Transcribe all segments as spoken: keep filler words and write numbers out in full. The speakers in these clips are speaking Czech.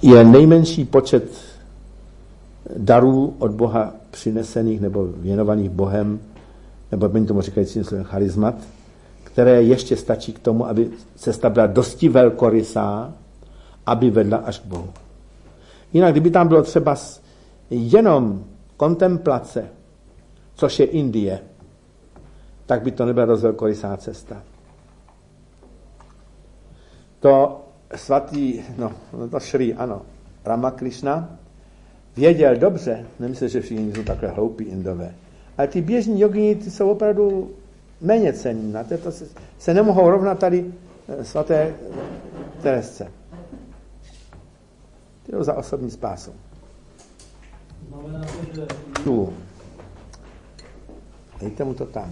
je nejmenší počet darů od Boha přinesených nebo věnovaných Bohem, nebo my tomu říkají slovem charizmat, které ještě stačí k tomu, aby cesta byla dosti velkorysá, aby vedla až k Bohu. Jinak, kdyby tam bylo třeba jenom kontemplace, což je Indie, tak by to nebyla dost velkorysá cesta. To svatý, no, to Šrý, ano, Ramakrishna věděl dobře, nemyslím, že všichni jsou takhle hloupí Indové, ale ty běžní jogini, ty jsou opravdu méně cenní. Na této se, se nemohou rovnat tady svaté Teresce. Ty jdou za osobní spásou. Tu. Dejte mu to tam.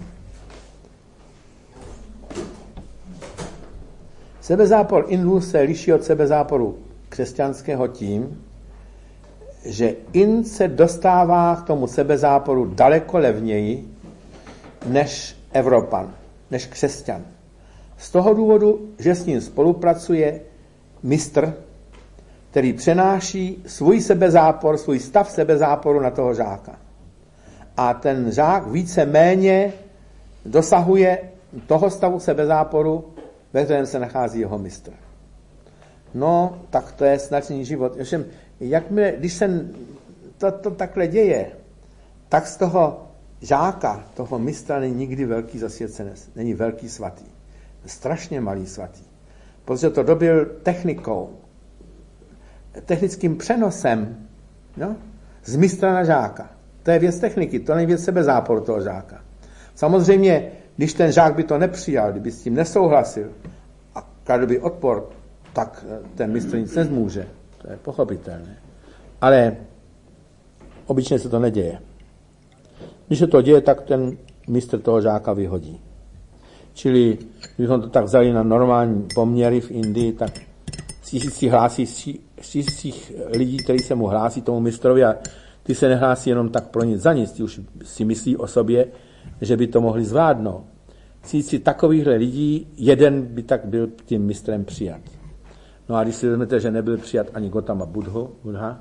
Sebezápor Indů se liší od sebezáporu křesťanského tím, že Ind se dostává k tomu sebezáporu daleko levněji než Evropan, než křesťan. Z toho důvodu, že s ním spolupracuje mistr, který přenáší svůj sebezápor, svůj stav sebezáporu na toho žáka. A ten žák více méně dosahuje toho stavu sebezáporu, ve kterém se nachází jeho mistr. No, tak to je snažný život. Všem, jakmile, když se to, to takhle děje, tak z toho žáka, toho mistra není nikdy velký zasvěcenec, není velký svatý. Strašně malý svatý. Protože to dobil technikou, technickým přenosem, no, z mistra na žáka. To je věc techniky, to není věc sebezáporu toho žáka. Samozřejmě, když ten žák by to nepřijal, kdyby s tím nesouhlasil a kladl by odpor, tak ten mistr nic nezmůže. To je pochopitelné. Ale obyčejně se to neděje. Když se to děje, tak ten mistr toho žáka vyhodí. Čili, kdybychom to tak vzali na normální poměry v Indii, tak si hlásí z tisíc lidí, kteří se mu hlásí tomu mistrovi, a ty se nehlásí jenom tak pro nic za nic, ty už si myslí o sobě, že by to mohli zvládnout. Si takovýchhle lidí, jeden by tak byl tím mistrem přijat. No a když si vezmete, že nebyl přijat ani Gautama Buddha, Buddha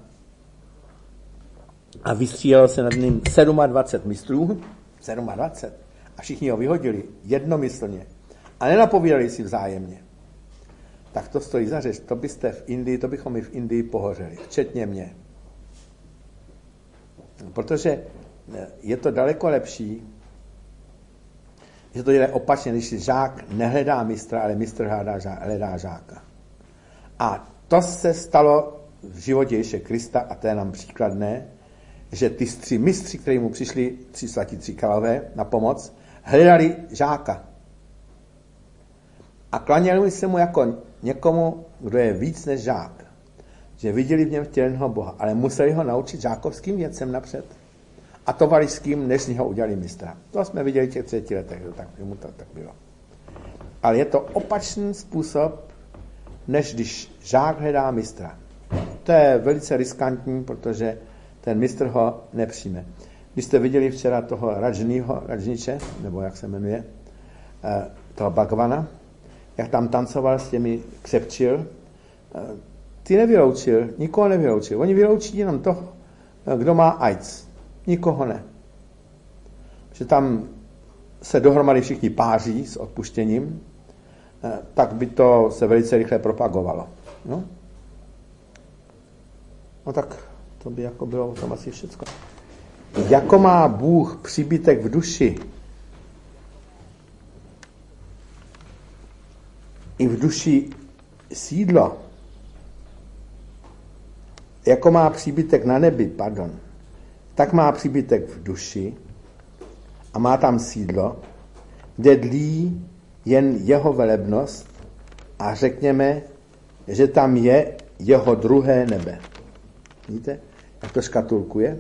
a vystřílelo se nad ním dvacet sedm mistrů, dvacet sedm, a všichni ho vyhodili jednomyslně a nenapovídali si vzájemně, tak to stojí za řeč. To byste v Indii, to bychom i v Indii pohořeli, včetně mě. Protože je to daleko lepší, že to je opačně, když si žák nehledá mistra, ale mistr hledá, žá, hledá žáka. A to se stalo v životě Ježíše Krista, a to je nám příkladné, že ty tři mistři, kteří mu přišli, tři svatí tříkalové na pomoc, hledali žáka. A klaněli se mu jako někomu, kdo je víc než žák. Že viděli v něm vtěleného Boha, ale museli ho naučit žákovským věcem napřed. A tovarišským, než z něho udělali mistra. To jsme viděli v těch třetí letech, tak mu to tak bylo. Ale je to opačný způsob, než když žák hledá mistra. To je velice riskantní, protože ten mistr ho nepřijme. Když jste viděli včera toho Rajního, Rajniče, nebo jak se jmenuje, toho Bhagavana, jak tam tancoval s těmi křepčil, ty nevyloučil, nikoho nevyloučil. Oni vyloučí jenom toho, kdo má AIDS. Nikoho ne. Že tam se dohromady všichni páří s odpuštěním, tak by to se velice rychle propagovalo. No, no tak to by jako bylo o tom asi všecko. Jako má Bůh příbytek v duši, i v duši sídlo, jako má příbytek na nebi, pardon, tak má příbytek v duši a má tam sídlo, kde dlí jen jeho velebnost, a řekněme, že tam je jeho druhé nebe. Vidíte, jak to škatulkuje?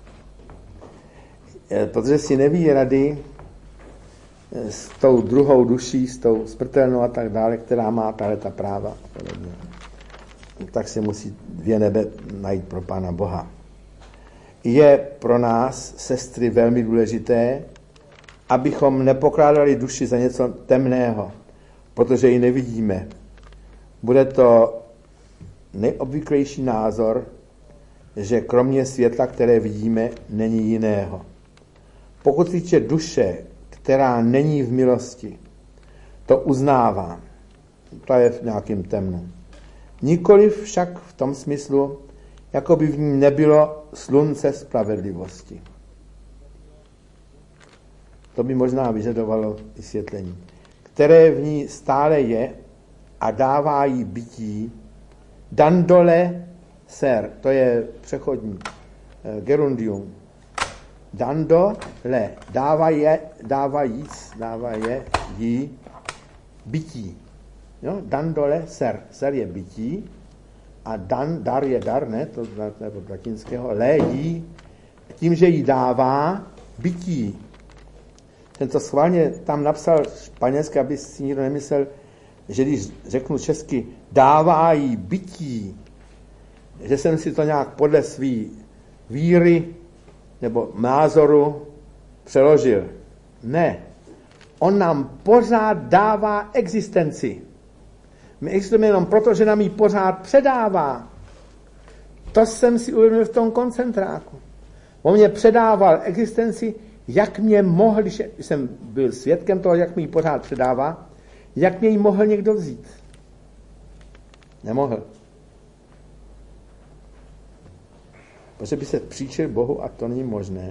Protože si neví rady s tou druhou duší, s tou smrtelnou a tak dále, která má tahle ta práva. Tak si musí dvě nebe najít pro Pána Boha. Je pro nás, sestry, velmi důležité, abychom nepokládali duši za něco temného, protože ji nevidíme. Bude to nejobvyklejší názor, že kromě světla, které vidíme, není jiného. Pokud týče duše, která není v milosti, to uznávám. To je v nějakém temnu. Nikoliv však v tom smyslu, jako by v ní nebylo slunce spravedlivosti. To by možná vyžadovalo vysvětlení. Které v ní stále je a dává jí bytí. Dandole ser, to je přechodní gerundium. Dandole, dává je, dává jíc, dává je, jí, bytí. Jo? Dandole ser, ser je bytí a dan, dar je dar, ne, to je od latinského, le jí, tím, že jí dává bytí. Ten to schválně tam napsal španělsky, aby si nikdo nemyslel, že když řeknu česky dává jí bytí, že jsem si to nějak podle svý víry nebo názoru přeložil. Ne. On nám pořád dává existenci. My existujeme jenom proto, že nám ji pořád předává. To jsem si uvědomil v tom koncentráku. On mě předával existenci, jak mě mohl, když jsem byl svědkem toho, jak mi ji pořád předává, jak mě ji mohl někdo vzít. Nemohl. Protože by se příčil Bohu a to není možné.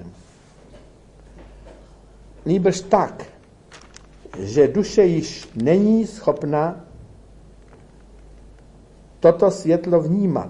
Nýbrž tak, že duše již není schopna toto světlo vnímat.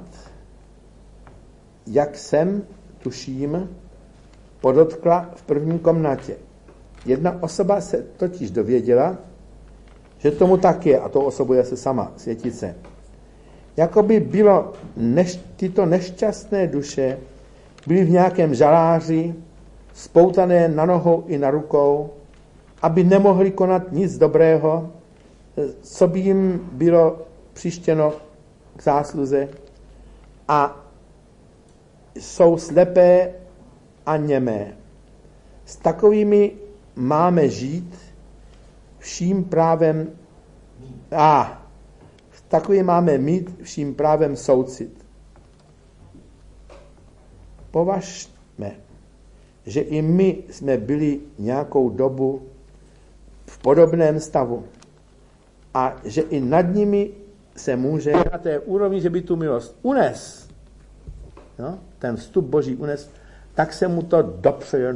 Jak jsem, tuším, podotkla v první komnatě. Jedna osoba se totiž dověděla, že tomu tak je, a to osobuje se sama, světice. Jakoby bylo než, tyto nešťastné duše byly v nějakém žaláři, spoutané na nohou i na rukou, aby nemohli konat nic dobrého, co by jim bylo přištěno k zásluze, a jsou slepé a němé. S takovými máme žít vším právem a s takovými máme mít vším právem soucit. Považme, že i my jsme byli nějakou dobu v podobném stavu a že i nad nimi se může na té úrovni, že by tu milost unes, no, ten vstup Boží unes, tak se mu to dopřeje.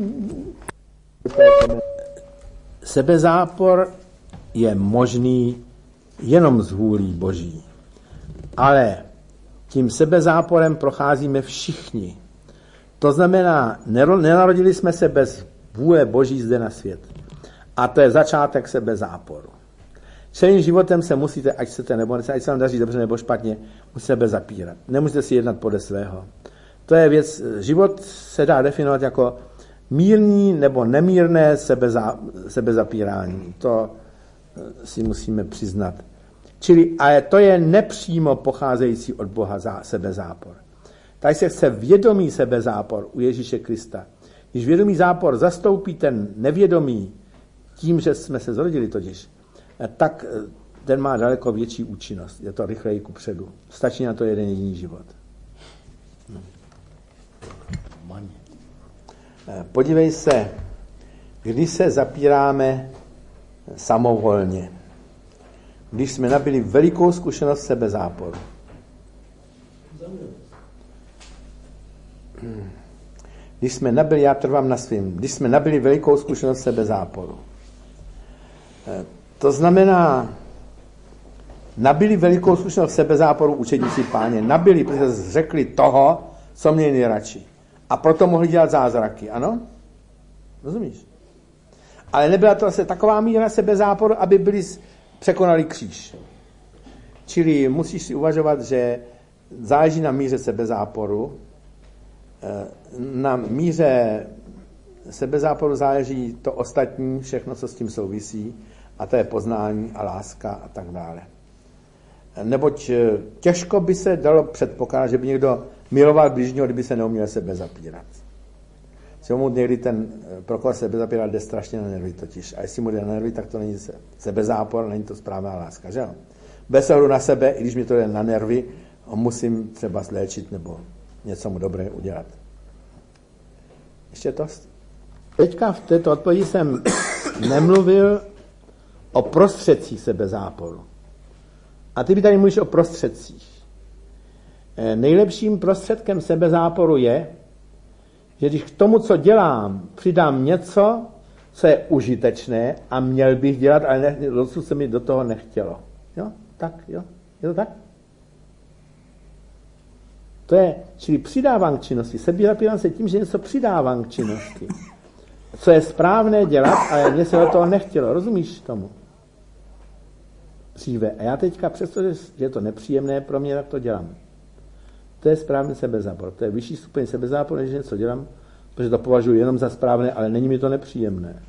Sebezápor je možný jenom z vůlí Boží. Ale tím sebezáporem procházíme všichni. To znamená, nenarodili jsme se bez vůle Boží zde na svět. A to je začátek sebezáporu. Celým životem se musíte, ať chcete nebo ne, ať se vám daří dobře nebo špatně, musíte sebe zapírat. Nemůžete si jednat podle svého. To je věc, život se dá definovat jako mírný nebo nemírné sebeza, sebezapírání. To si musíme přiznat. Čili, ale to je nepřímo pocházející od Boha za sebezápor. Tady se chce vědomý sebezápor u Ježíše Krista. Když vědomý zápor zastoupí ten nevědomý tím, že jsme se zrodili totiž, tak ten má daleko větší účinnost. Je to rychleji kupředu. Stačí na to jeden jediný život. No. Podívej se, když se zapíráme samovolně, když jsme nabili velikou zkušenost sebezáporu. Když jsme nabili, já trvám na svým, když jsme nabili velikou zkušenost sebezáporu. To znamená, nabili velikou zkušenost sebezáporu učedníci Páně. Nabili, protože řekli toho, co měli nejradši. A proto mohli dělat zázraky, ano? Rozumíš? Ale nebyla to asi taková míra sebezáporu, aby byli překonali kříž. Čili musíš si uvažovat, že záleží na míře sebezáporu. Na míře sebezáporu záleží to ostatní, všechno, co s tím souvisí, a to je poznání a láska a tak dále. Neboť těžko by se dalo předpokládat, že by někdo miloval bližního, kdyby se neuměl sebe zapírat. Se mu někdy ten proklad sebezapírat jde strašně na nervy totiž. A jestli mu jde na nervy, tak to není sebezápor, není to správná láska, že jo? Bez ohledu na sebe, i když mi to jde na nervy, ho musím třeba zléčit nebo něco mu dobré udělat. Ještě to? Teďka v této odpovědi jsem nemluvil o prostředcích sebezáporu. A ty by tady mluvíš o prostředcích. Nejlepším prostředkem sebezáporu je, že když k tomu, co dělám, přidám něco, co je užitečné a měl bych dělat, ale ne, dosud se mi do toho nechtělo. Jo? Tak, jo? Je to tak? To je, čili přidávám k činnosti. Sebezapírám se tím, že něco přidávám k činnosti. Co je správné dělat, ale mě se do toho nechtělo. Rozumíš tomu? Dříve. A já teďka, přestože je to nepříjemné pro mě, tak to dělám. To je správný sebezápor. To je vyšší stupeň sebezápor, než něco dělám, protože to považuji jenom za správné, ale není mi to nepříjemné.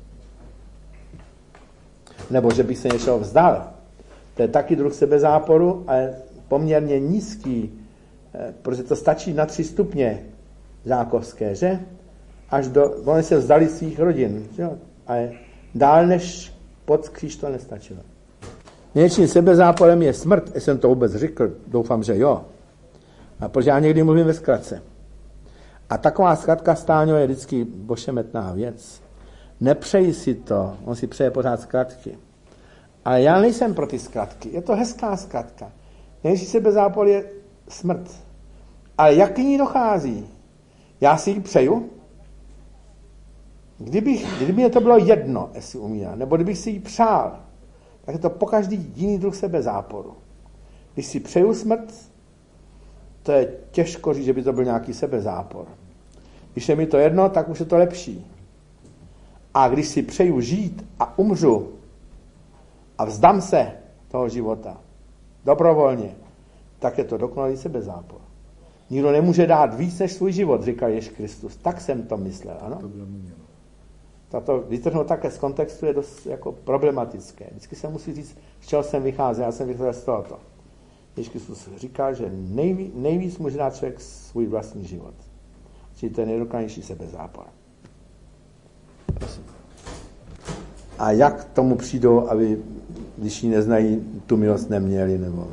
Nebo že bych se něčeho vzdal. To je taky druh sebezáporu, ale poměrně nízký, protože to stačí na tři stupně žákovské, že? Až do, oni se vzdali svých rodin, že? Ale dál než pod kříž to nestačilo. Největším sebezáporem je smrt, jestli jsem to vůbec řekl, doufám, že jo. A protože já někdy mluvím ve zkratce. A taková zkratka Stáňo je vždycky bošemetná věc. Nepřeji si to, on si přeje pořád zkratky. Ale já nejsem pro ty zkratky, je to hezká zkratka. Největší sebezápor je smrt. Ale jak k ní dochází? Já si ji přeju? Kdybych, kdyby mě to bylo jedno, jestli umírám, nebo kdybych si ji přál, tak je to pokaždý jiný druh sebezáporu. Když si přeju smrt, to je těžko říct, že by to byl nějaký sebezápor. Když je mi to jedno, tak už je to lepší. A když si přeju žít a umřu a vzdám se toho života dobrovolně, tak je to dokonalý sebezápor. Nikdo nemůže dát víc než svůj život, říkal Ježíš Kristus. Tak jsem to myslel, ano? To bylo míněno. Tato vytrhnout také z kontextu je dost jako problematické. Vždycky se musí říct, z čeho jsem vycházel. Já jsem vycházel z tohoto. Ježíš Kristus říká, že nejvíc, nejvíc může dát člověk svůj vlastní život. Čili to je nejdokonalější sebezápor. Prosím. A jak k tomu přijdou, aby, když ji neznají, tu milost neměli? Nebo...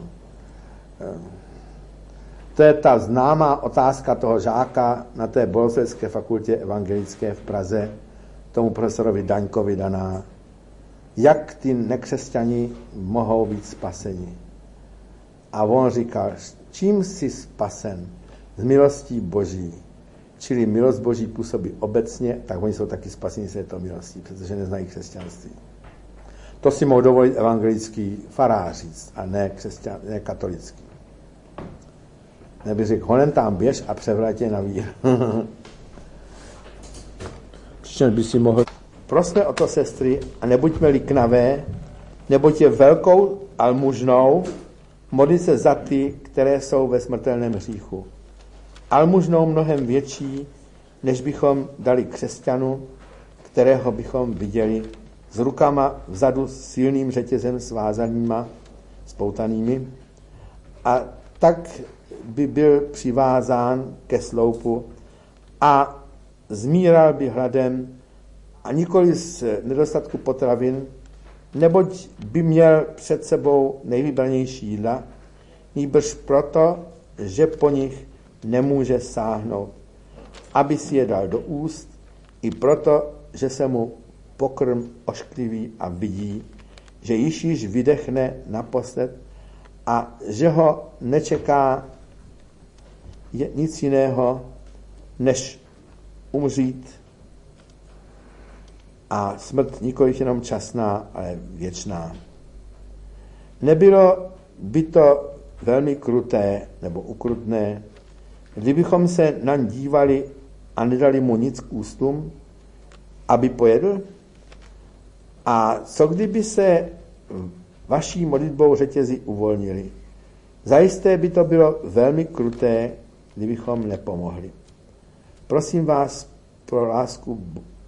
To je ta známá otázka toho žáka na té Boleslavské fakultě evangelické v Praze, tomu profesorovi Daňkovi daná. Jak ty nekřesťani mohou být spaseni? A on říkal, čím jsi spasen? Z milostí Boží. Čili milost Boží působí obecně, tak oni jsou taky spaseni z této milostí, protože neznají křesťanství. To si mohou dovolit evangelický farář říct, a ne, křesťan, ne katolický. Neby řekl, honem tam běž a převrať je na víru. Přičemž by si mohl... Prosme o to, sestry, a nebuďme liknavé, neboť je velkou almužnou modlit se za ty, které jsou ve smrtelném hříchu. Almužnou mnohem větší, než bychom dali křesťanu, kterého bychom viděli s rukama vzadu s silným řetězem svázanýma, spoutanými, a tak by byl přivázán ke sloupu a zmíral by hladem a nikoli z nedostatku potravin, neboť by měl před sebou nejvybranější jídla, nýbrž proto, že po nich nemůže sáhnout, aby si je dal do úst, i proto, že se mu pokrm oškliví a vidí, že Ježíš vydechne naposled a že ho nečeká nic jiného, než umřít a smrt nikoliv jenom časná, ale věčná. Nebylo by to velmi kruté nebo ukrutné, kdybychom se na ně dívali a nedali mu nic k ústům, aby pojedl? A co kdyby se vaší modlitbou řetězy uvolnili? Zajisté by to bylo velmi kruté, kdybychom nepomohli. Prosím vás pro lásku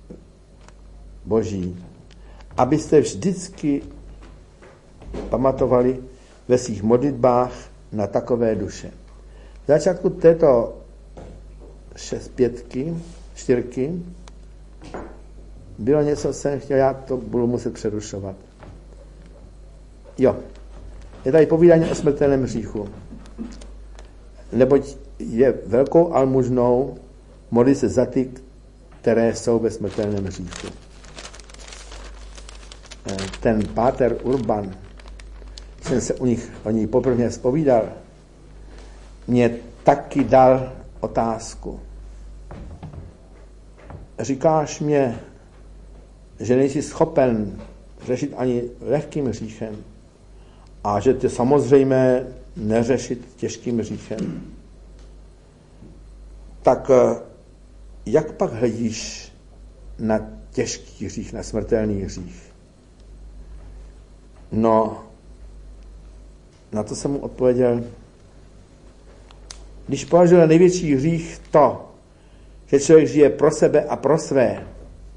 Boží, abyste vždycky pamatovali ve svých modlitbách na takové duše. V začátku této šest, pětky, čtyřky bylo něco, co jsem chtěl, já to budu muset přerušovat. Jo, je tady povídání o smrtelném hříchu. neboť je velkou almužnou modlit se za ty, které jsou ve smrtelném hříchu. Ten páter Urban, jsem se u nich, o ní poprvé zpovídal, mě taky dal otázku. Říkáš mě, že nejsi schopen řešit ani lehkým hříchem a že tě samozřejmě neřešit těžkým hříchem. Tak jak pak hledíš na těžký hřích, na smrtelný hřích? No, na to jsem mu odpověděl, když považuje největší hřích to, že člověk žije pro sebe a pro své,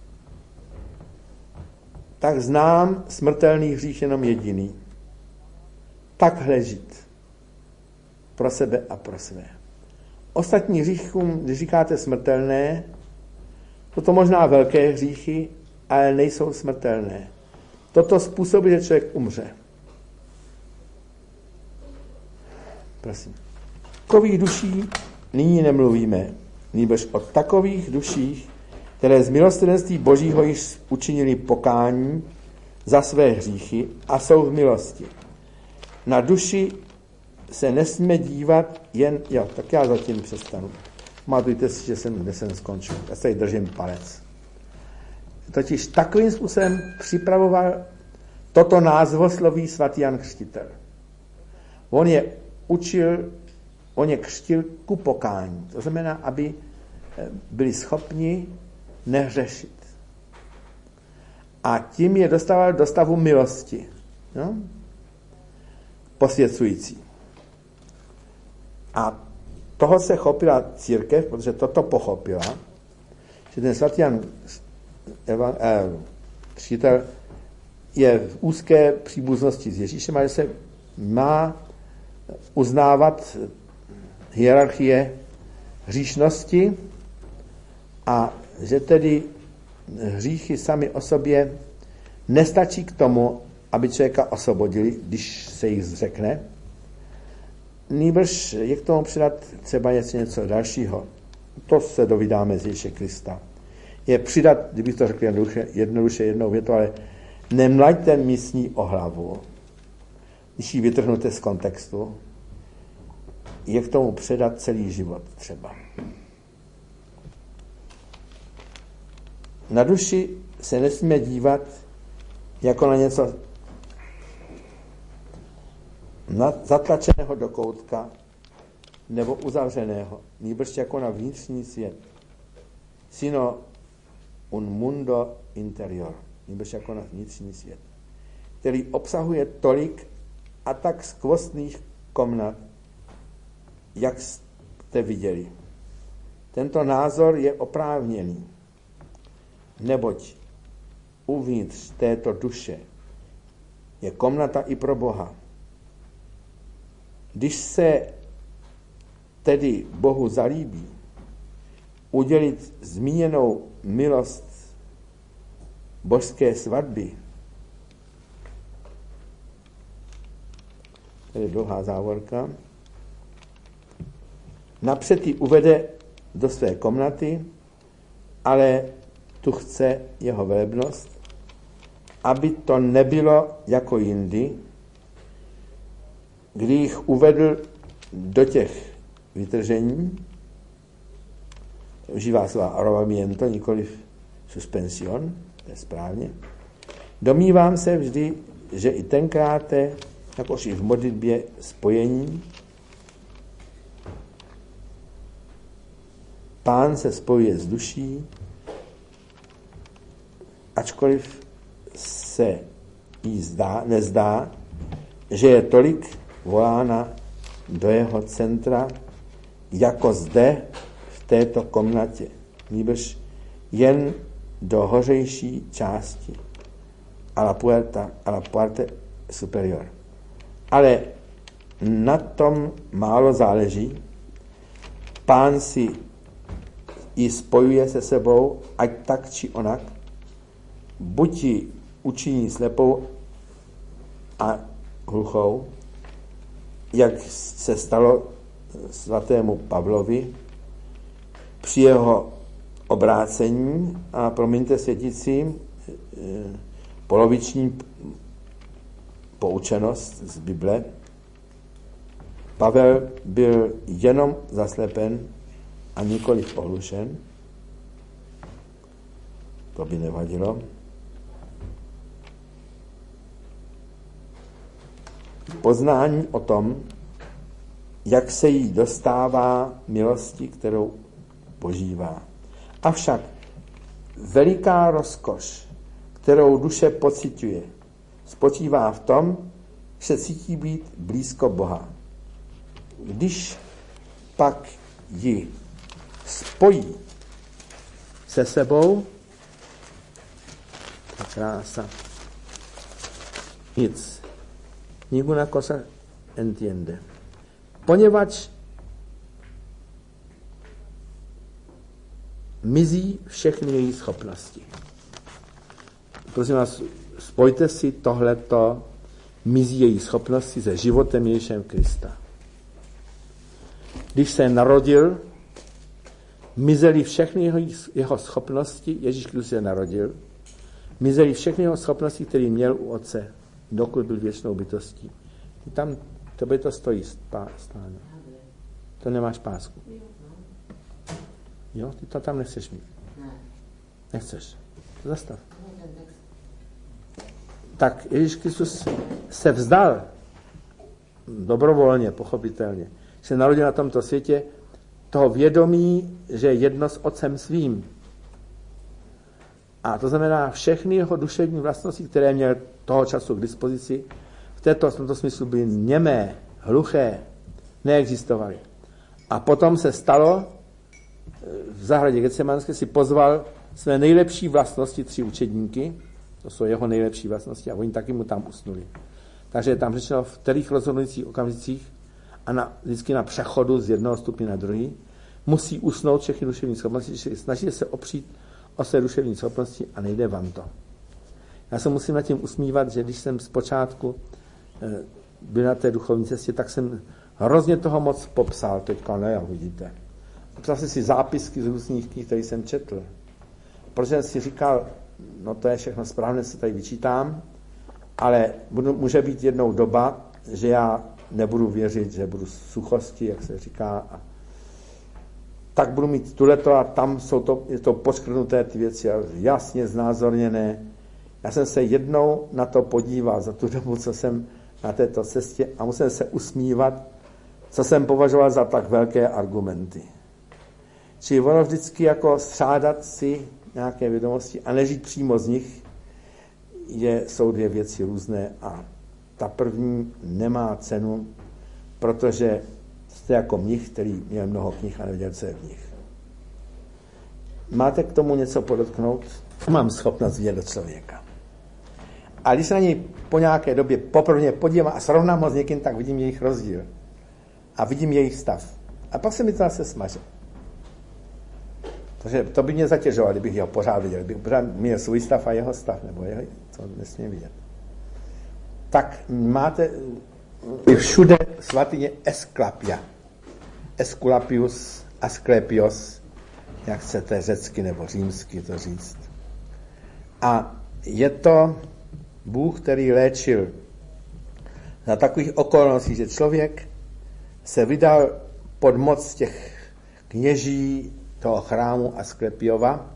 tak znám smrtelný hřích jenom jediný. Takhle žít. Pro sebe a pro své. Ostatní hříchům, když říkáte smrtelné, to to možná velké hříchy, ale nejsou smrtelné. Toto způsobí, že člověk umře. Prosím. O takových duší nyní nemluvíme, nýbrž o takových duších, které z milosrdenství Božího již učinili pokání za své hříchy a jsou v milosti. Na duši se nesmíme dívat jen, jo, tak já zatím přestanu. Pamatujte si, že jsem, kde jsem skončil. Já se tady držím palec. Totiž takovým způsobem připravoval toto názvosloví svatý Jan Křtitel. On je učil, on je křtil ku pokání. To znamená, aby byli schopni nehřešit. A tím je dostával do stavu milosti. No? Posvěcující. A toho se chopila církev, protože toto pochopila, že ten svatý Jan Křtitel je v úzké příbuznosti s Ježíšem a že se má uznávat hierarchie hříšnosti a že tedy hříchy sami o sobě nestačí k tomu, aby člověka osvobodili, když se jich zřekne. Nýbrž je k tomu přidat třeba něco, něco dalšího. To se dovídáme z Ježíše Krista. Je přidat, kdybych to řekl jednoduše, jednoduše jednou větou, ale nemlaďte místní o hlavu, když ji vytrhnete z kontextu, je k tomu předat celý život třeba. Na duši se nesmíme dívat jako na něco zatlačeného do koutka nebo uzavřeného, nýbrž jako na vnitřní svět. Sino un mundo interior, nýbrž jako na vnitřní svět, který obsahuje tolik a tak skvostných komnat, jak jste viděli. Tento názor je oprávněný, neboť uvnitř této duše je komnata i pro Boha. Když se tedy Bohu zalíbí udělit zmíněnou milost božské svatby, to je dlouhá závorka, napřed ji uvede do své komnaty, ale tu chce jeho velebnost, aby to nebylo jako jindy, kdy jich uvedl do těch vytržení, užívá slova arrobamiento, nikoliv suspension, to je správně. Domnívám se vždy, že i tenkrát, jakož i v modlitbě spojení, Pán se spojuje s duší, ačkoliv se jí zdá, nezdá, že je tolik volána do jeho centra, jako zde v této komnatě, nýbrž jen do hořejší části a la puerta, a la parte superior. Ale na tom málo záleží. Pán si ji spojuje se sebou, ať tak či onak, buď ji učiní slepou a hluchou, jak se stalo svatému Pavlovi při jeho obrácení a promiňte světící poloviční poučenost z Bible. Pavel byl jenom zaslepen a nikoliv ohlušen. To by nevadilo. Poznání o tom, jak se jí dostává milosti, kterou požívá. Avšak veliká rozkoš, kterou duše pociťuje, spočívá v tom, že cítí být blízko Boha. Když pak ji spojí se sebou, ta krása, nic. Ninguna cosa entiende. Poněvadž mizí všechny její schopnosti. Prosím vás, spojte si tohleto, mizí její schopnosti se životem Ježíšem Krista. Když se narodil, mizely všechny jeho, jeho schopnosti, Ježíš Kristus se narodil, mizely všechny jeho schopnosti, které měl u Otce, dokud byl věčnou bytostí. Tam tebe to stojí stále. To nemáš pásku. Jo, ty to tam nechceš mít. Nechceš. Zastav. Tak Ježíš Kristus se vzdal dobrovolně, pochopitelně. Se narodil na tomto světě toho vědomí, že je jedno s Otcem svým. A to znamená, všechny jeho duševní vlastnosti, které měl toho času k dispozici, v této, v tomto smyslu byly němé, hluché, neexistovaly. A potom se stalo, v zahradě Getsemanské si pozval své nejlepší vlastnosti, tři učedníky, to jsou jeho nejlepší vlastnosti, a oni taky mu tam usnuli. Takže je tam řečeno v kterých rozhodujících okamžicích a na, vždycky na přechodu z jednoho stupně na druhý, musí usnout všechny duševní schopnosti, snaží se opřít o své duševní schopnosti a nejde vám to. Já se musím nad tím usmívat, že když jsem zpočátku e, byl na té duchovní cestě, tak jsem hrozně toho moc popsal, teďka ne, jak vidíte. Popsal jsem si zápisky z různých knih, které jsem četl. Protože jsem si říkal, no to je všechno správně, se tady vyčítám, ale budu, může být jednou doba, že já nebudu věřit, že budu suchosti, jak se říká, a tak budu mít tuhleto a tam jsou to, je to poškrtnuté ty věci jasně znázorněné. Já jsem se jednou na to podíval za tu dobu, co jsem na této cestě a musím se usmívat, co jsem považoval za tak velké argumenty. Čili ono vždycky jako střádat si nějaké vědomosti a nežít přímo z nich, je, jsou dvě věci různé a ta první nemá cenu, protože jste jako mnich, který měl mnoho knih a nevěděl, co je v nich. Máte k tomu něco podotknout? Mám schopnost vidět do člověka. A když se na něj po nějaké době poprvé podívám a srovnám ho s někým, tak vidím jejich rozdíl. A vidím jejich stav. A pak se mi to zase smaže. Protože to by mě zatěžovalo, kdybych ho pořád viděl. Kdybych pořád měl svůj stav a jeho stav, nebo jeho, to nesmím vidět. Tak máte všude svatyně Esklapia. Esculapius, Asklepios, jak chcete řecky nebo římsky to říct. A je to Bůh, který léčil za takových okolností, že člověk se vydal pod moc těch kněží toho chrámu Asklepiova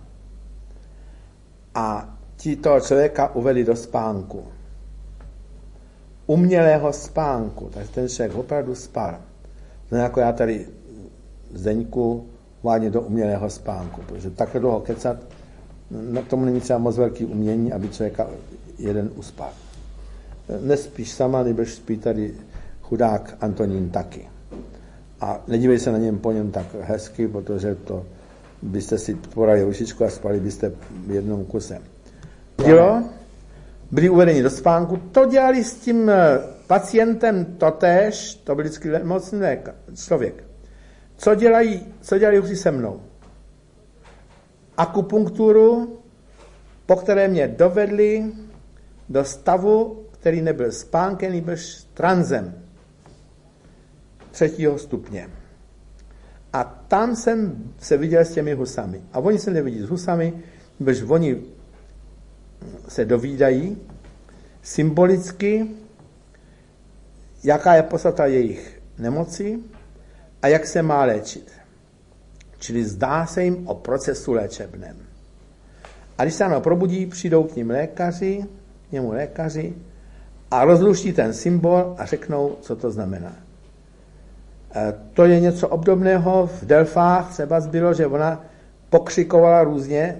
a ti toho člověka uvedli do spánku. Umělého spánku, takže ten člověk opravdu spal. No jako já tady Zdeňku uvádím do umělého spánku, protože takhle dlouho kecat, na tomu není třeba moc velký umění, aby člověka jeden uspal. Nespíš sama, nebož spí tady chudák Antonín taky. A nedívej se na něm po něm tak hezky, protože to byste si podali rušičku a spali byste v jednom kuse. Dělo, byli uvedeni do spánku, to dělali s tím pacientem totéž, to byl vždycky mocný člověk. Co dělají, co dělají už se mnou? Akupunkturu, po které mě dovedli do stavu, který nebyl spánkem, nebyl tranzem třetího stupně. A tam jsem se viděl s těmi husami. A oni se nevidí s husami, protože oni se dovídají symbolicky, jaká je podstata jejich nemoci a jak se má léčit. Čili zdá se jim o procesu léčebném. A když se ano probudí, přijdou k ním lékaři, k němu lékaři a rozluští ten symbol a řeknou, co to znamená. E, to je něco obdobného v Delfách, třeba bylo, že ona pokřikovala různě,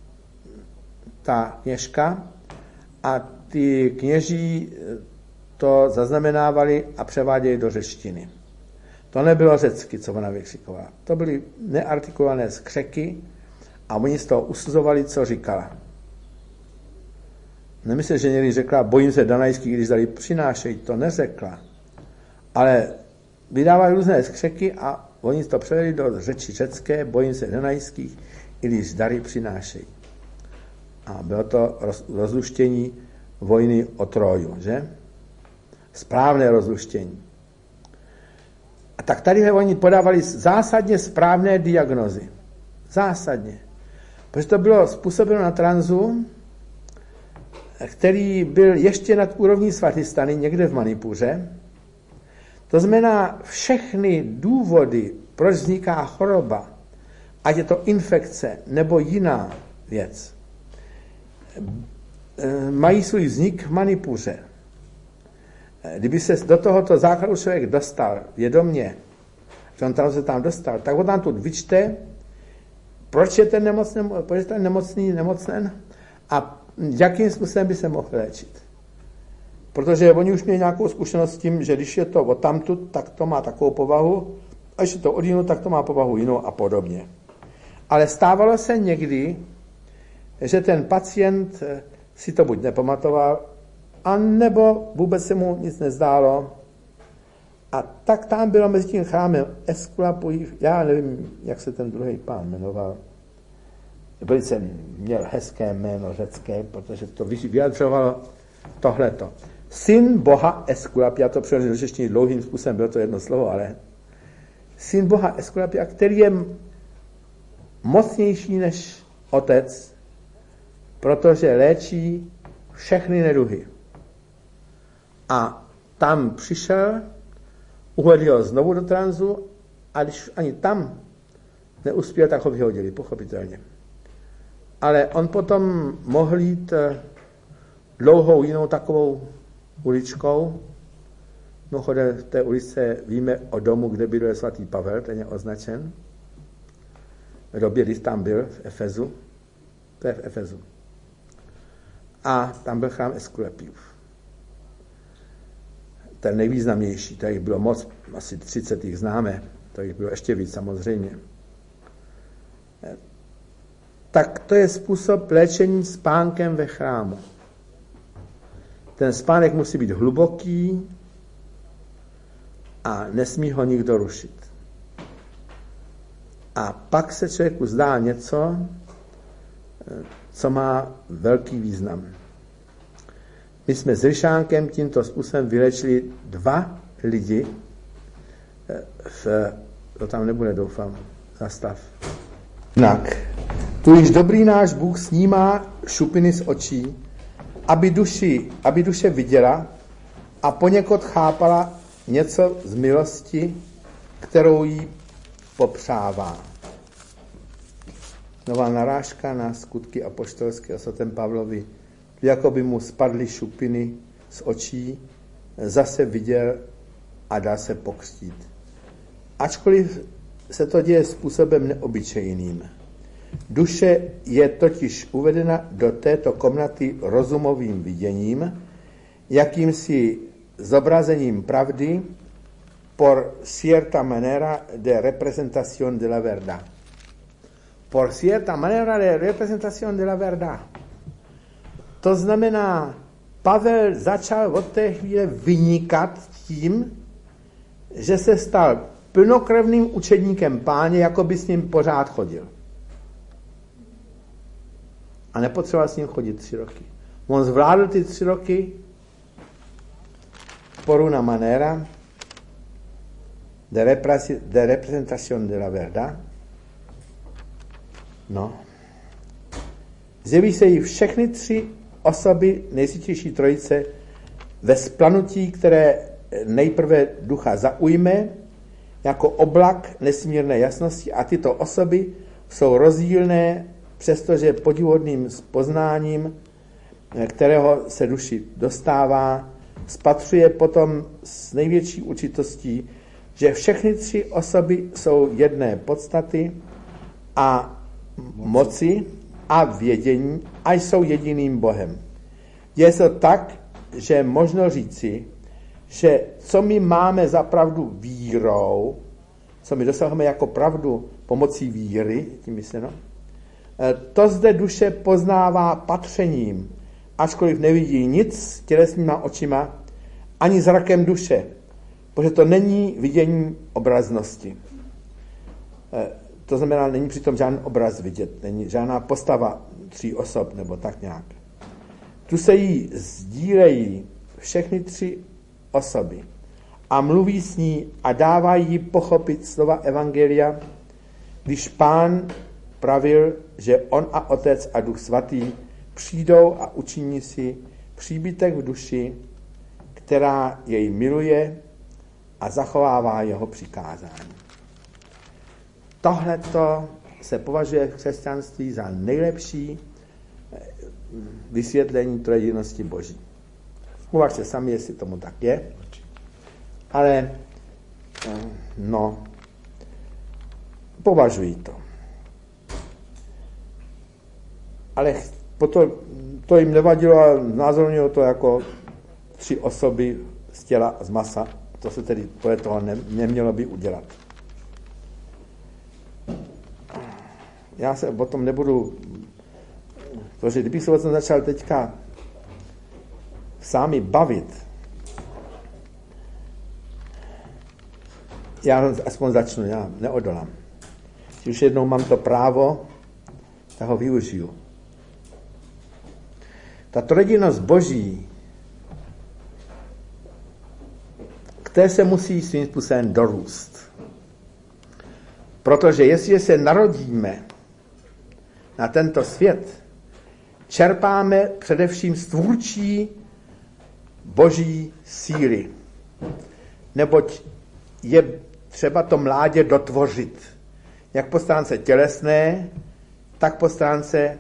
ta kněžka, a ty kněží to zaznamenávali a převáděli do řečtiny. To nebylo řecky, co ona vykřikovala. To byly neartikulované skřeky a oni z toho usuzovali, co říkala. Nemyslím, že někdy řekla, bojím se danajských, když dali přinášej, to neřekla. Ale vydávali různé skřeky a oni to převedli do řeči řecké, bojím se danajských, i když dary přinášejí. A bylo to roz, rozluštění vojny o Troju, že? Správné rozluštění. A tak tady oni podávali zásadně správné diagnozy. Zásadně. Protože to bylo způsobeno na transu, který byl ještě nad úrovní Svatistany, někde v Manipuře. To znamená, všechny důvody, proč vzniká choroba, ať je to infekce nebo jiná věc, mají svůj vznik v Manipuře. Kdyby se do tohoto základu člověk dostal vědomě, že on tam se tam dostal, tak ho tam tu vyčte, proč je ten nemocný, proč je ten nemocný nemocnen a jakým způsobem by se mohl léčit. Protože oni už měli nějakou zkušenost s tím, že když je to odtamtud, tak to má takovou povahu, a když je to odjinud, tak to má povahu jinou a podobně. Ale stávalo se někdy, že ten pacient si to buď nepamatoval, a nebo vůbec se mu nic nezdálo. A tak tam bylo mezi tím chrámem Esculapius, já nevím, jak se ten druhý pán jmenoval. Velice měl hezké jméno řecké, protože to vyjadřovalo tohleto. Syn boha Esculapia, to přeložil do češtiny dlouhým způsobem, bylo to jedno slovo, ale syn boha Esculapia, který je mocnější než otec, protože léčí všechny neduhy. A tam přišel, uvedl ho znovu do transu a když ani tam neuspěl, tak ho vyhodili, pochopitelně. Ale on potom mohl jít dlouhou jinou takovou uličkou. Mimochodem v té uličce víme o domu, kde byl svatý Pavel, ten je označen. V době, kdy tam byl v Efezu. To je v Efezu. A tam byl chrám Esculapius. Ten nejvýznamnější, to jich bylo moc, asi třicet jich známe, to jich bylo ještě víc samozřejmě. Tak to je způsob léčení spánkem ve chrámu. Ten spánek musí být hluboký a nesmí ho nikdo rušit. A pak se člověku zdá něco, co má velký význam. My jsme s Ryšánkem tímto způsobem vylečili dva lidi, v, to tam nebude, doufám, zastav. Jinak, tu již dobrý náš Bůh snímá šupiny z očí, aby, duši, aby duše viděla a poněkud chápala něco z milosti, kterou jí popřává. Nová narážka na skutky apoštolské o svatém Pavlovi, jako by mu spadly šupiny z očí, zase viděl a dá se pokřtít. Ačkoliv se to děje způsobem neobyčejným. Duše je totiž uvedena do této komnaty rozumovým viděním, jakýmsi zobrazením pravdy por cierta manera de representación de la verdad. Por cierta manera de representación de la verdad. To znamená, Pavel začal od té chvíle vynikat tím, že se stal plnokrevným učedníkem Páně, jako by s ním pořád chodil. A nepotřeboval s ním chodit tři roky. On zvládl ty tři roky por una manera, de, represi, de representación de la verdad, no, zjeví se jí všechny tři osoby nejsvětější trojice ve splanutí, které nejprve ducha zaujme, jako oblak nesmírné jasnosti, a tyto osoby jsou rozdílné, přestože podivuhodným poznáním, kterého se duši dostává, spatřuje potom s největší určitostí, že všechny tři osoby jsou jedné podstaty a moci a vědění a jsou jediným Bohem. Je to tak, že možno říci, že co my máme za pravdu vírou, co my dosahujeme jako pravdu pomocí víry, tím myšleno, to zde duše poznává patřením, ačkoliv nevidí nic tělesnýma očima, ani zrakem duše, protože to není vidění obraznosti. To znamená, není přitom žádný obraz vidět, není žádná postava tří osob nebo tak nějak. Tu se jí sdílejí všechny tři osoby a mluví s ní a dávají jí pochopit slova evangelia, když Pán pravil, že on a Otec a Duch Svatý přijdou a učiní si příbytek v duši, která jej miluje a zachovává jeho přikázání. Tohleto se považuje v křesťanství za nejlepší vysvětlení trojedinosti Boží. Uvažte sami, jestli tomu tak je, ale no, považují to. Ale potom to jim nevadilo a znázornilo to jako tři osoby z těla a z masa. To se tedy podle toho ne, nemělo by udělat. Já se o tom nebudu, protože kdybych se o tom začal teďka sami bavit, já aspoň začnu, já neodolám. Když už jednou mám to právo, tak ho využiju. Ta trojedinost Boží, které se musí svým způsobem dorůst. Protože jestli se narodíme na tento svět, čerpáme především z tvůrčí Boží síly. Neboť je třeba to mládě dotvořit. Jak po stránce tělesné, tak po stránce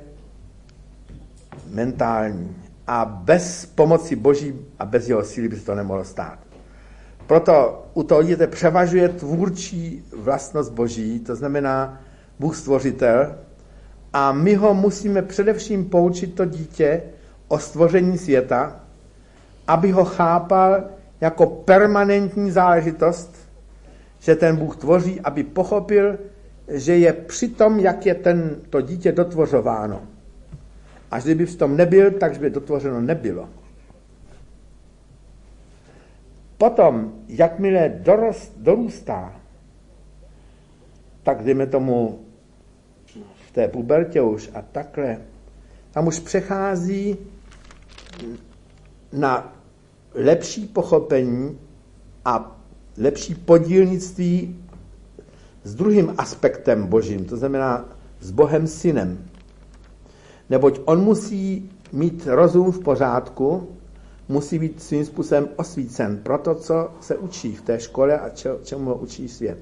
mentální. A bez pomoci Boží a bez jeho síly by se to nemohlo stát. Proto u toho dítěte převažuje tvůrčí vlastnost Boží, to znamená Bůh stvořitel, a my ho musíme především poučit to dítě o stvoření světa, aby ho chápal jako permanentní záležitost, že ten Bůh tvoří, aby pochopil, že je při tom, jak je ten, to dítě dotvořováno. Až kdyby v tom nebyl, tak by dotvořeno nebylo. Potom, jakmile dorost, dorůstá, tak dejme tomu v té pubertě už a takhle, tam už přechází na lepší pochopení a lepší podílnictví s druhým aspektem Božím, to znamená s Bohem Synem. Neboť on musí mít rozum v pořádku, musí být svým způsobem osvícen pro to, co se učí v té škole a čemu ho učí svět.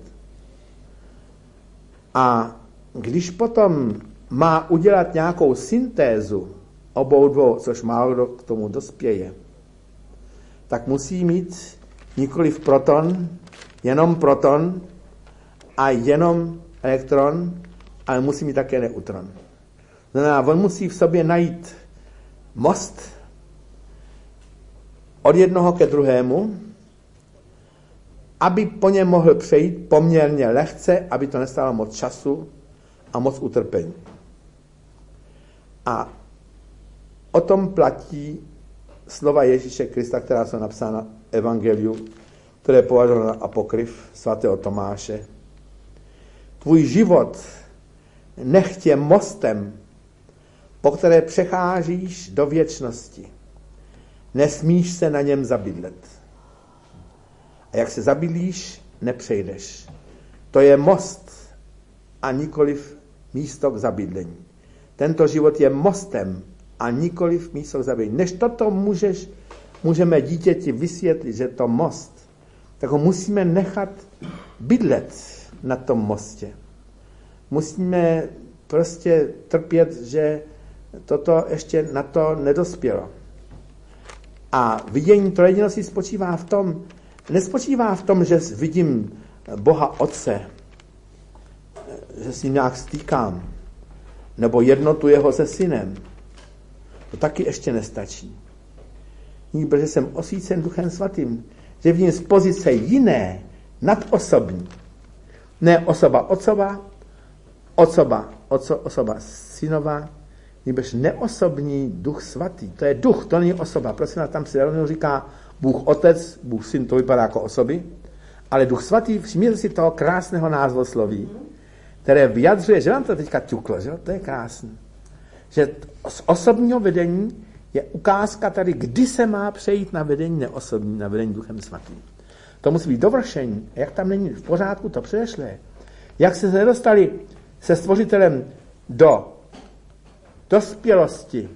A když potom má udělat nějakou syntézu obou dvou, což málo kdo k tomu dospěje, tak musí mít nikoliv proton, jenom proton a jenom elektron, ale musí mít také neutron. Znamená, on musí v sobě najít most od jednoho ke druhému, aby po něm mohl přejít poměrně lehce, aby to nestálo moc času a moc utrpení. A o tom platí slova Ježíše Krista, která jsou napsána v Evangeliu, které je považováno na apokryf svatého Tomáše. Tvůj život nechť je mostem, po které přecházíš do věčnosti. Nesmíš se na něm zabydlet. A jak se zabydlíš, nepřejdeš. To je most a nikoliv místo k zabydlení. Tento život je mostem a nikoliv místo k zabydlení. Než toto můžeš, můžeme dítěti vysvětlit, že to most, tak ho musíme nechat bydlet na tom mostě. Musíme prostě trpět, že toto ještě na to nedospělo. A vidění trojedinosti spočívá v tom, nespočívá v tom, že vidím Boha Otce, že s ním nějak stýkám, nebo jednotu jeho se synem. To taky ještě nestačí. Protože jsem osvícen Duchem Svatým, že vidím z pozice jiné, nadosobní. Ne osoba otcova, osoba, oco, osoba synová, nebož neosobní Duch Svatý. To je duch, to není osoba. Prosím vás, tam se rovnou říká Bůh Otec, Bůh Syn, to vypadá jako osoby, ale Duch Svatý, všimněte si toho krásného názvosloví, které vyjadřuje, že vám to teďka ťuklo, že? To je krásné. Že z osobního vedení je ukázka tady, kdy se má přejít na vedení neosobní, na vedení Duchem Svatým. To musí být dovršení. Jak tam není v pořádku, to předešlé. Jak se nedostali se Stvořitelem do dospělosti,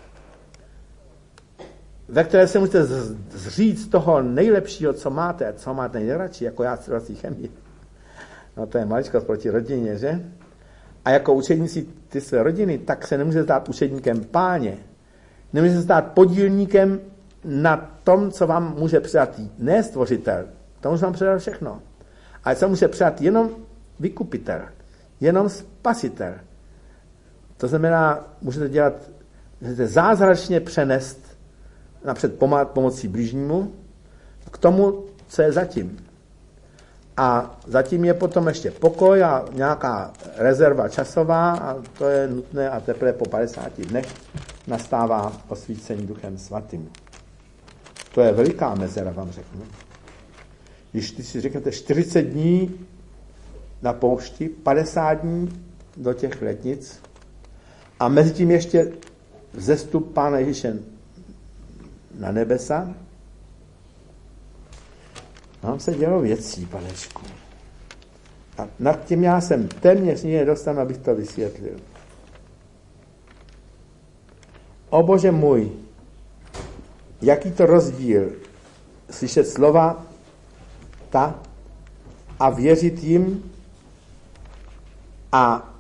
ve které se můžete zříct toho nejlepšího, co máte, co máte nejradši, jako já středovací chemii. No to je maličkost proti rodině, že? A jako učedníci ty své rodiny, tak se nemůže stát učedníkem Páně. Nemůže se stát podílníkem na tom, co vám může předat ne Stvořitel. To může vám předat všechno. Ale co může předat jenom vykupitel, jenom spasitel. To znamená, můžete dělat, můžete zázračně přenést napřed pomocí blížnímu k tomu, co je zatím. A zatím je potom ještě pokoj a nějaká rezerva časová a to je nutné a teprve po padesáti dnech nastává osvícení Duchem Svatým. To je veliká mezera, vám řeknu. Když ty si řeknete čtyřicet dní na poušti, padesát dní do těch letnic a mezi tím ještě vzestup Pána Ježíše na nebesa, nám se dělo věcí, panečku. A nad tím já jsem téměř nikdy nedostal, abych to vysvětlil. O Bože můj, jaký to rozdíl slyšet slova ta a věřit jim a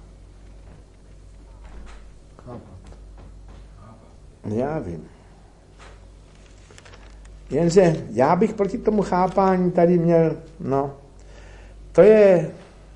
já vím. Jenže já bych proti tomu chápání tady měl, no, to je,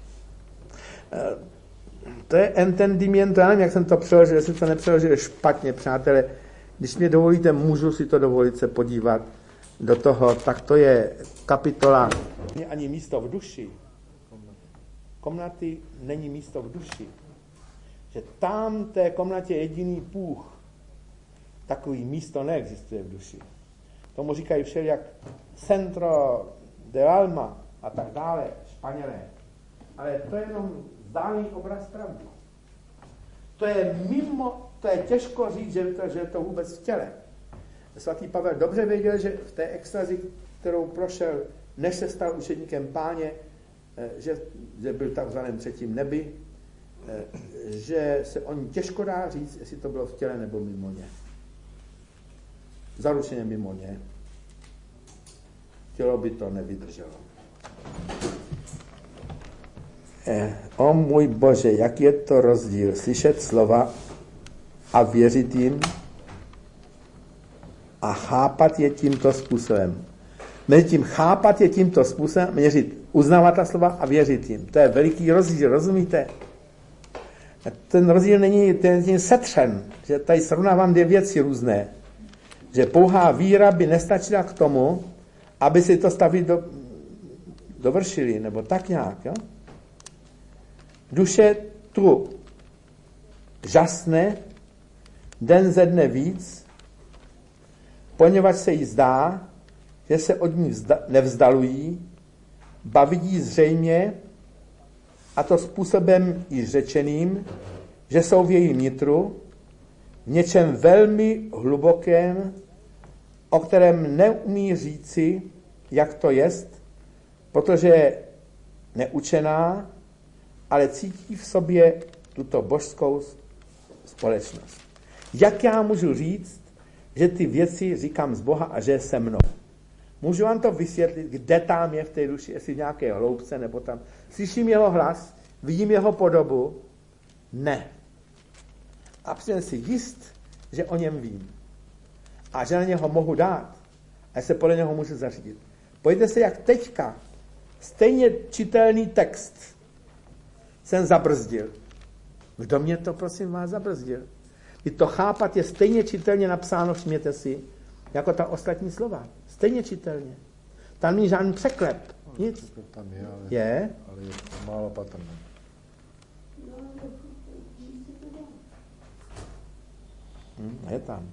to je entendimiento, já nevím, jak jsem to přeložil, jestli to nepřeložil špatně, přátelé, když mě dovolíte, můžu si to dovolit se podívat do toho, tak to je kapitola, ani místo v duši, komnaty není místo v duši, že tam té komnatě jediný Bůh, takový místo neexistuje v duši. Tomu říkají všelijak centro de alma a tak dále, Španělé. Ale to je jenom vzdálený obraz pravdy. To je mimo, to je těžko říct, že to, že je to vůbec v těle. Svatý Pavel dobře věděl, že v té extazi, kterou prošel, než se stal učedníkem Páně, že, že byl takzvaném třetím nebi, že se o ní těžko dá říct, jestli to bylo v těle nebo mimo ně. Zaručeně mimo ně. Tělo by to nevydrželo. Eh, o můj Bože, jak je to rozdíl slyšet slova a věřit jim a chápat je tímto způsobem. Mezi tím chápat je tímto způsobem, měřit, uznávat ta slova a věřit jim. To je veliký rozdíl, rozumíte? Ten rozdíl není, ten není setřen, že tady srovnávám dvě věci různé. Že pouhá víra by nestačila k tomu, aby si to stavy do, dovršili, nebo tak nějak. Jo? Duše tu žasne den ze dne víc, poněvadž se jí zdá, že se od ní vzda, nevzdalují, baví zřejmě, a to způsobem již řečeným, že jsou v jejím nitru, v něčem velmi hlubokém, o kterém neumí říci, jak to jest, protože je neučená, ale cítí v sobě tuto božskou společnost. Jak já můžu říct, že ty věci říkám z Boha a že je se mnou? Můžu vám to vysvětlit, kde tam je v té duši, jestli v nějaké hloubce nebo tam. Slyším jeho hlas, vidím jeho podobu? Ne. A jsem si jist, že o něm vím. A že na něho mohu dát. A se podle něho můžu zařídit. Pojďte se, jak teďka stejně čitelný text jsem zabrzdil. Kdo mě to, prosím vás, zabrzdil? Vy to chápat je stejně čitelně napsáno, všimněte si, jako ta ostatní slova. Stejně čitelně. Tam není žádný překlep. Nic. Tam je, ale je, ale je málo patrné. Hmm, je tam.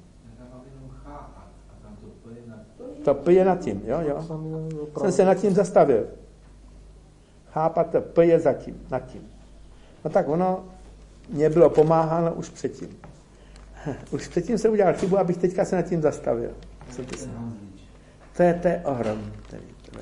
To P je nad tím, jo, jo. Jsem se nad tím zastavil. Chápat, to P je zatím, nad tím. No tak ono mě bylo pomáháno už předtím. Už předtím jsem udělal chybu, abych teďka se nad tím zastavil. To je, to je ohromný. Tedy,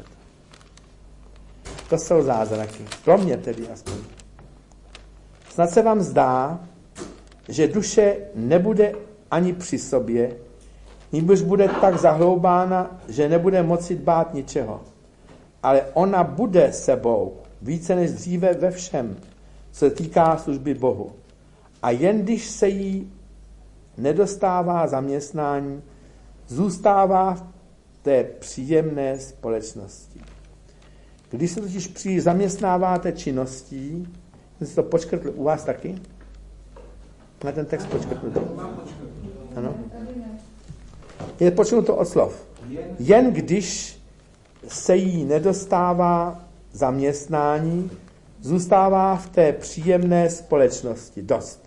to jsou zázraky. Pro mě tedy aspoň. Snad se vám zdá, že duše nebude ani při sobě, nýbrž bude tak zahloubána, že nebude moci dbát ničeho. Ale ona bude sebou více než dříve ve všem, co se týká služby Bohu. A jen když se jí nedostává zaměstnání, zůstává v té příjemné společnosti. Když se totiž příliš zaměstnáváte činností, jsem si to počkrtl u vás taky? Na ten text počkrtnutý. Ano? Je počkrtnuto od slov. Jen když se jí nedostává zaměstnání, zůstává v té příjemné společnosti. Dost.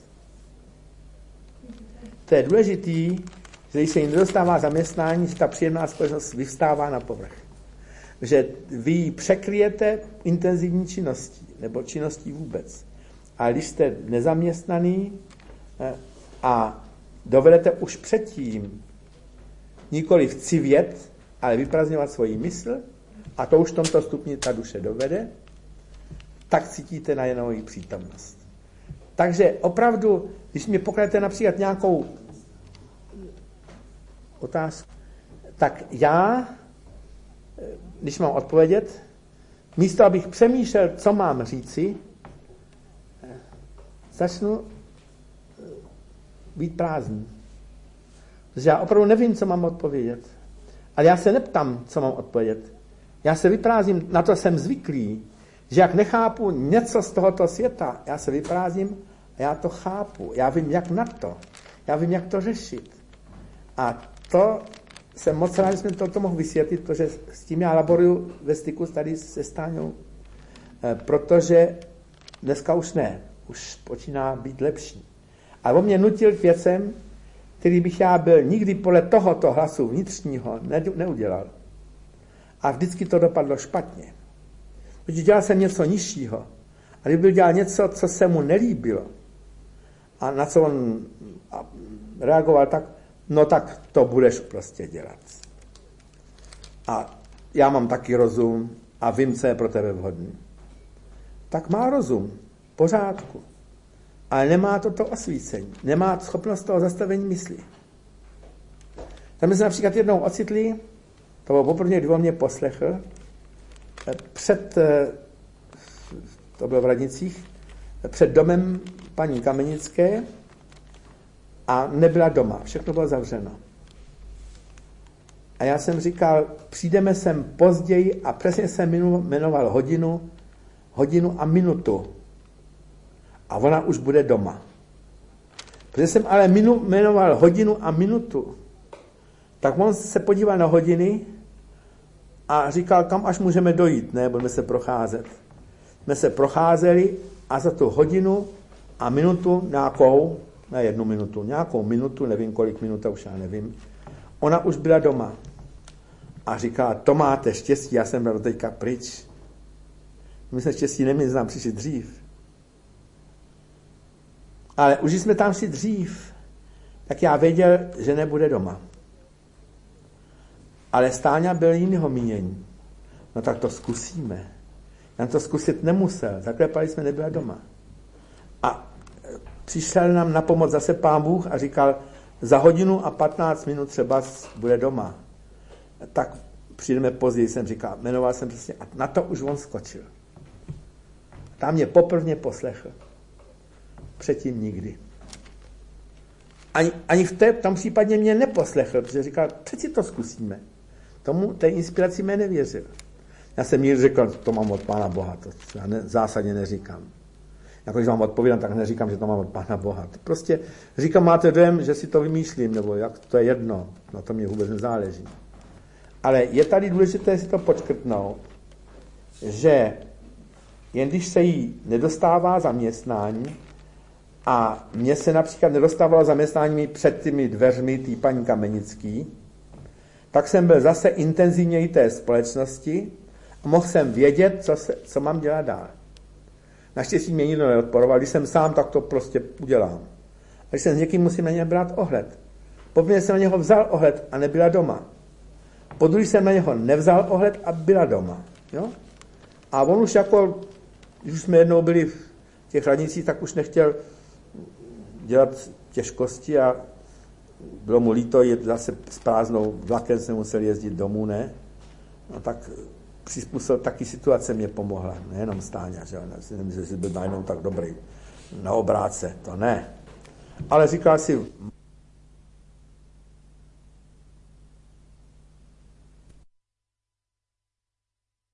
To je důležitý, že když se jí nedostává zaměstnání, že ta příjemná společnost vyvstává na povrch. Že vy ji překryjete intenzivní činností, nebo činností vůbec. A když jste nezaměstnaný a dovedete už předtím nikoli vcivět, ale vyprazňovat svoji mysl, a to už v tomto stupni ta duše dovede, tak cítíte najednou její přítomnost. Takže opravdu, když mě pokladete například nějakou otázku, tak já, když mám odpovědět, místo abych přemýšlel, co mám říci, začnu být prázdný. Protože já opravdu nevím, co mám odpovědět. Ale já se neptám, co mám odpovědět. Já se vyprázdním, na to jsem zvyklý, že jak nechápu něco z tohoto světa, já se vyprázdním a já to chápu. Já vím, jak na to. Já vím, jak to řešit. A to jsem moc rád, že jsem to, to mohl vysvětlit, protože s tím já laboruju ve styku tady se Stáňou, protože dneska už ne. Už počíná být lepší. A on mě nutil k věcem, který bych já byl nikdy podle tohoto hlasu vnitřního neudělal. A vždycky to dopadlo špatně. Protože dělal jsem něco nižšího. A kdyby dělal něco, co se mu nelíbilo, a na co on reagoval tak, no tak to budeš prostě dělat. A já mám taky rozum a vím, co je pro tebe vhodný. Tak má rozum, v pořádku. Ale nemá toto osvícení. Nemá schopnost toho zastavení mysli. Tam jsme se například jednou ocitli, to bylo poprvé, kdy on mě poslechl, před, to bylo v Radnicích, před domem paní Kamenické a nebyla doma. Všechno bylo zavřeno. A já jsem říkal, přijdeme sem později a přesně jsem jmenoval hodinu, hodinu a minutu. A ona už bude doma. Protože jsem ale jmenoval hodinu a minutu, tak on se podíval na hodiny a říkal, kam až můžeme dojít, ne, budeme se procházet. Jsme se procházeli a za tu hodinu a minutu nějakou, ne jednu minutu, nějakou minutu, nevím kolik minut, už já nevím, ona už byla doma. A říkala, to máte štěstí, já jsem byl do teďka pryč. My jsme štěstí neměli, znám přišli dřív. Ale už jsme tam šli dřív, tak já věděl, že nebude doma. Ale Stáňa byl jinýho mínění. No tak to zkusíme. Já to zkusit nemusel. Zaklepali jsme, nebyla doma. A přišel nám na pomoc zase Pán Bůh a říkal, za hodinu a patnáct minut třeba bude doma. Tak přijdeme později, jsem říkal, jmenoval jsem přesně, a na to už on skočil. Tam mě poprvně poslechl. Předtím nikdy. Ani, ani v té, tom případě mě neposlechl, protože říkal, přeci to zkusíme. Tomu, té inspiraci mě nevěřil. Já jsem nikdy řekl, to mám od Pána Boha, to já ne, zásadně neříkám. Jako když vám odpovídám, tak neříkám, že to mám od Pána Boha. To prostě říkám, máte dojem, že si to vymýšlím, nebo jak to je jedno, na to mě vůbec nezáleží. Ale je tady důležité si to podškrtnout, že jen když se jí nedostává zaměstnání, a mně se například nedostávalo zaměstnání před těmi dveřmi tý paní Kamenický, tak jsem byl zase intenzivněji té společnosti a mohl jsem vědět, co, se, co mám dělat dál. Naštěstí mě nikdo neodporoval, když jsem sám, tak to prostě udělám. A když jsem s někým, musím na něj brát ohled. Poprvé jsem na něho vzal ohled a nebyla doma. Po druhý jsem na něho nevzal ohled a byla doma. Jo? A on už jako, když jsme jednou byli v těch radnicích, tak už nechtěl dělat těžkosti a bylo mu líto jít zase s prázdnou vlakem, jsme museli jezdit domů, ne? No tak přizpůsob, taky situace mě pomohla, nejenom Stáňa, že nemyslím, že jsi byl najednou tak dobrý na obráce, to ne. Ale říkal si,